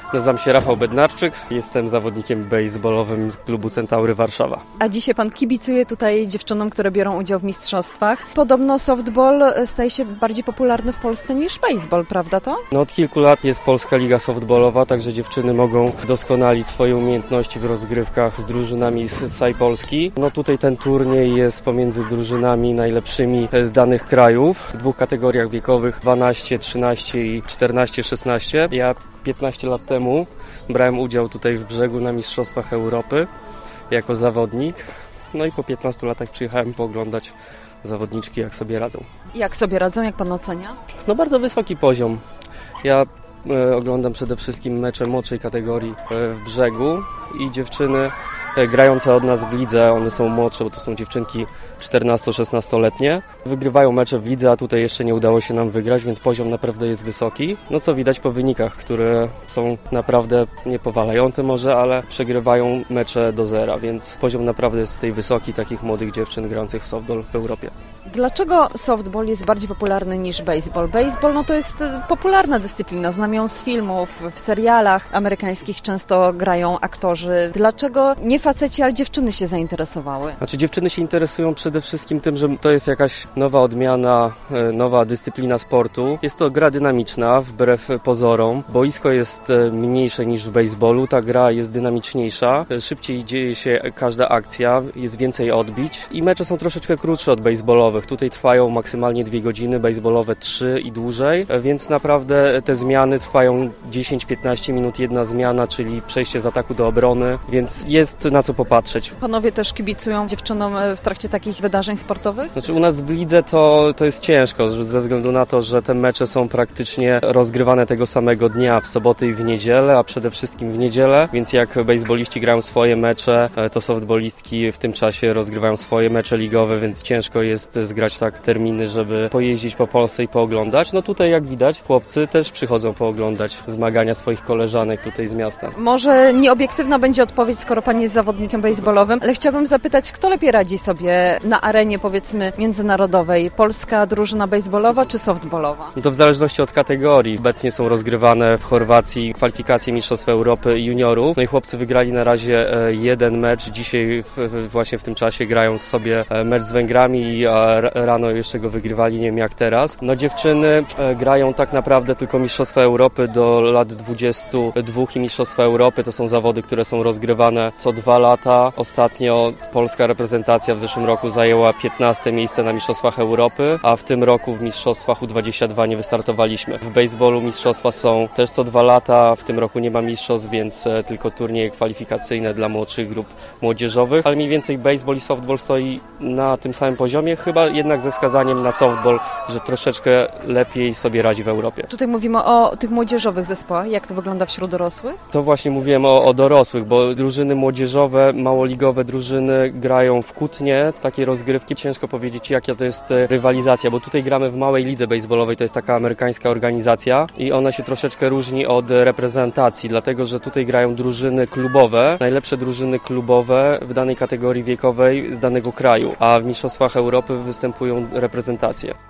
Nazywam się Rafał Bednarczyk, jestem zawodnikiem bejsbolowym klubu Centaury Warszawa. A dzisiaj pan kibicuje tutaj dziewczynom, które biorą udział w mistrzostwach. Podobno softball staje się bardziej popularny w Polsce niż bejsbol, prawda to? No, od kilku lat jest Polska Liga Softballowa, także dziewczyny mogą doskonalić swoje umiejętności w rozgrywkach z drużynami z całej Polski. No tutaj ten turniej jest pomiędzy drużynami najlepszymi z danych krajów w dwóch kategoriach wiekowych 12, 13 i 14, 16. Ja 15 lat temu brałem udział tutaj w Brzegu na Mistrzostwach Europy jako zawodnik. No i po 15 latach przyjechałem pooglądać zawodniczki, jak sobie radzą. Jak sobie radzą, jak pan ocenia? No bardzo wysoki poziom. Ja oglądam przede wszystkim mecze młodszej kategorii w Brzegu i dziewczyny grające od nas w lidze, one są młodsze, bo to są dziewczynki 14-16-letnie. Wygrywają mecze w lidze, a tutaj jeszcze nie udało się nam wygrać, więc poziom naprawdę jest wysoki. No co widać po wynikach, które są naprawdę niepowalające może, ale przegrywają mecze do zera, więc poziom naprawdę jest tutaj wysoki takich młodych dziewczyn grających w softball w Europie. Dlaczego softball jest bardziej popularny niż baseball? Baseball no to jest popularna dyscyplina, znam ją z filmów, w serialach amerykańskich często grają aktorzy. Dlaczego nie faceci, ale dziewczyny się zainteresowały? Znaczy dziewczyny się interesują przede wszystkim tym, że to jest jakaś nowa odmiana, nowa dyscyplina sportu. Jest to gra dynamiczna, wbrew pozorom. Boisko jest mniejsze niż w baseballu, ta gra jest dynamiczniejsza, szybciej dzieje się każda akcja, jest więcej odbić i mecze są troszeczkę krótsze od baseballowych. Tutaj trwają maksymalnie 2 godziny, baseballowe 3 i dłużej, więc naprawdę te zmiany trwają 10-15 minut, jedna zmiana, czyli przejście z ataku do obrony, więc jest na co popatrzeć. Panowie też kibicują dziewczynom w trakcie takich wydarzeń sportowych? Znaczy u nas w lidze to jest ciężko, ze względu na to, że te mecze są praktycznie rozgrywane tego samego dnia, w sobotę i w niedzielę, a przede wszystkim w niedzielę, więc jak bejsboliści grają swoje mecze, to softballistki w tym czasie rozgrywają swoje mecze ligowe, więc ciężko jest zgrać tak terminy, żeby pojeździć po Polsce i pooglądać. No tutaj jak widać, chłopcy też przychodzą pooglądać zmagania swoich koleżanek tutaj z miasta. Może nieobiektywna będzie odpowiedź, skoro pan jest zawodnikiem bejsbolowym, ale chciałabym zapytać, kto lepiej radzi sobie na arenie, powiedzmy, międzynarodowej? Polska drużyna bejsbolowa czy softballowa? To w zależności od kategorii. Obecnie są rozgrywane w Chorwacji kwalifikacje Mistrzostw Europy juniorów. No i chłopcy wygrali na razie jeden mecz. Dzisiaj właśnie w tym czasie grają sobie mecz z Węgrami, a rano jeszcze go wygrywali, nie wiem jak teraz. No dziewczyny grają tak naprawdę tylko Mistrzostwa Europy do lat 22 i Mistrzostwa Europy. To są zawody, które są rozgrywane co 2 lata. Ostatnio polska reprezentacja w zeszłym roku zajęła 15 miejsce na Mistrzostwach Europy, a w tym roku w Mistrzostwach U22 nie wystartowaliśmy. W bejsbolu mistrzostwa są też co 2 lata, w tym roku nie ma mistrzostw, więc tylko turnieje kwalifikacyjne dla młodszych grup młodzieżowych, ale mniej więcej bejsbol i softball stoi na tym samym poziomie, chyba jednak ze wskazaniem na softball, że troszeczkę lepiej sobie radzi w Europie. Tutaj mówimy o tych młodzieżowych zespołach. Jak to wygląda wśród dorosłych? To właśnie mówiłem o dorosłych, bo drużyny młodzieżowe, małoligowe drużyny grają w Kutnie, takie rozgrywki. Ciężko powiedzieć, jaka to jest rywalizacja, bo tutaj gramy w małej lidze bejsbolowej, to jest taka amerykańska organizacja i ona się troszeczkę różni od reprezentacji, dlatego że tutaj grają drużyny klubowe, najlepsze drużyny klubowe w danej kategorii wiekowej z danego kraju, a w Mistrzostwach Europy występują reprezentacje.